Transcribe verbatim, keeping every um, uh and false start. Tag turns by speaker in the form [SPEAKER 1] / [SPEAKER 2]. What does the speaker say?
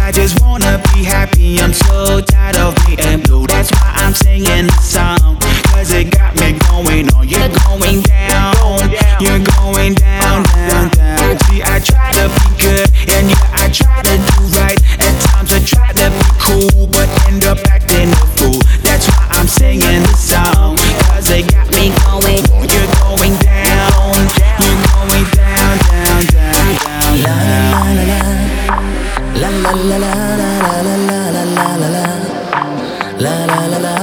[SPEAKER 1] I just wanna be happy, I'm so tired of being blue. That's why I'm singing this song, cause it got me going on. You're going down, you're going down, down, down. See, I try to be good, and yeah, I try to do right. At times I try to be cool, but end up acting a fool. That's why I'm singing this song, cause it got me going. You're going down, you're going down, down, down, down, down.
[SPEAKER 2] La la la la la la la la la la la la la la la